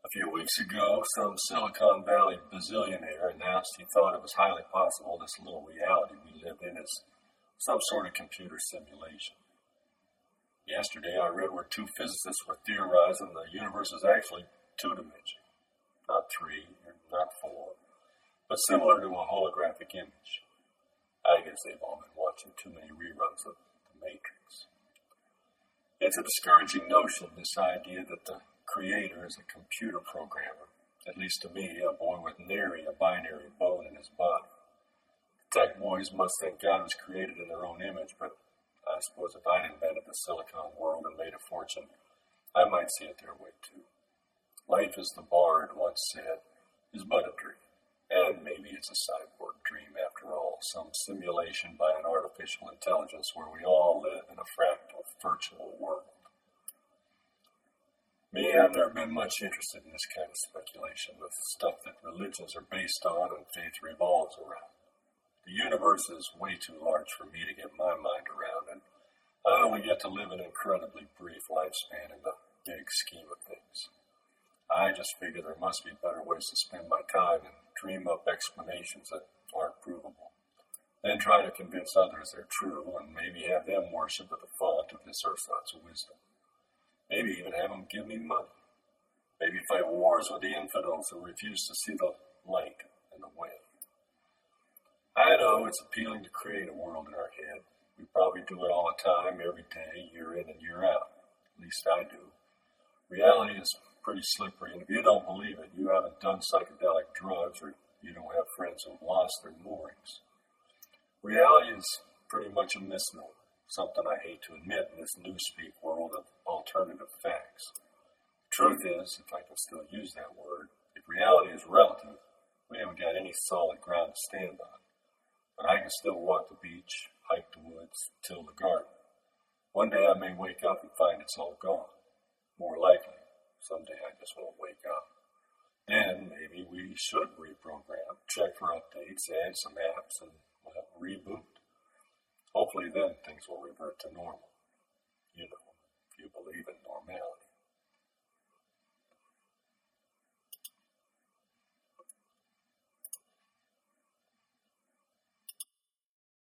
A few weeks ago, some Silicon Valley bazillionaire announced he thought it was highly possible this little reality we live in is some sort of computer simulation. Yesterday, I read where two physicists were theorizing the universe is actually two-dimensional, not three, or not four, but similar to a holographic image. I guess they've all been watching too many reruns of The Matrix. It's a discouraging notion, this idea that the creator is a computer programmer, at least to me, a boy with nary a binary bone in his body. Tech boys must think God was created in their own image, but I suppose if I'd invented the silicon world and made a fortune, I might see it their way too. Life, as the bard once said, is but a dream. And maybe it's a cyborg dream after all, some simulation by an artificial intelligence where we all live in a fractal virtual world. Me, I've never been much interested in this kind of speculation, the stuff that religions are based on and faith revolves around. The universe is way too large for me to get my mind around, and I only get to live an incredibly brief lifespan in the big scheme of things. I just figure there must be better ways to spend my time and dream up explanations that aren't provable. Then try to convince others they're true and maybe have them worship at the font of this earth's wisdom. Maybe even have them give me money. Maybe fight wars with the infidels who refuse to see the light and the way. I know it's appealing to create a world in our head. We probably do it all the time, every day, year in and year out. At least I do. Reality is pretty slippery, and if you don't believe it, you haven't done psychedelic drugs or you don't have friends who've lost their moorings. Reality is pretty much a misnomer, something I hate to admit in this newspeak world of alternative facts. The truth is, if I can still use that word, if reality is relative, we haven't got any solid ground to stand on. But I can still walk the beach, hike the woods, till the garden. One day I may wake up and find it's all gone. More likely, someday I just won't wake up. Then maybe we should reprogram, check for updates, add some apps, and reboot. Hopefully then things will revert to normal. You know.